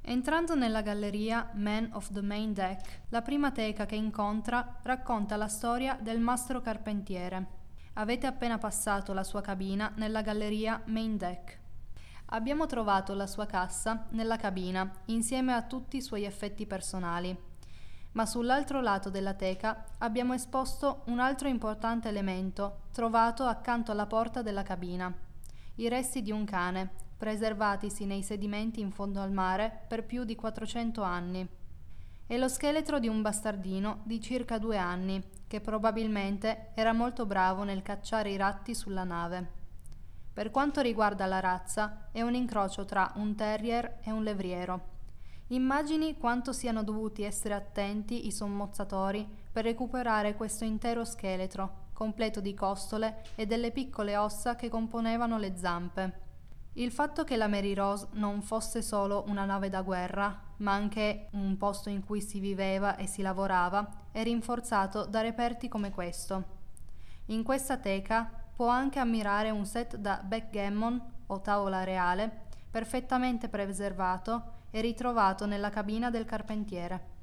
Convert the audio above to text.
Entrando nella galleria Man of the Main Deck, la prima teca che incontra racconta la storia del mastro carpentiere. Avete appena passato la sua cabina nella galleria Main Deck. Abbiamo trovato la sua cassa nella cabina, insieme a tutti i suoi effetti personali. Ma sull'altro lato della teca abbiamo esposto un altro importante elemento trovato accanto alla porta della cabina: i resti di un cane, preservatisi nei sedimenti in fondo al mare per più di 400 anni. È lo scheletro di un bastardino di circa 2 anni, che probabilmente era molto bravo nel cacciare i ratti sulla nave. Per quanto riguarda la razza, è un incrocio tra un terrier e un levriero. Immagini quanto siano dovuti essere attenti i sommozzatori per recuperare questo intero scheletro, completo di costole e delle piccole ossa che componevano le zampe. Il fatto che la Mary Rose non fosse solo una nave da guerra, ma anche un posto in cui si viveva e si lavorava, è rinforzato da reperti come questo. In questa teca può anche ammirare un set da backgammon o tavola reale, perfettamente preservato e ritrovato nella cabina del carpentiere.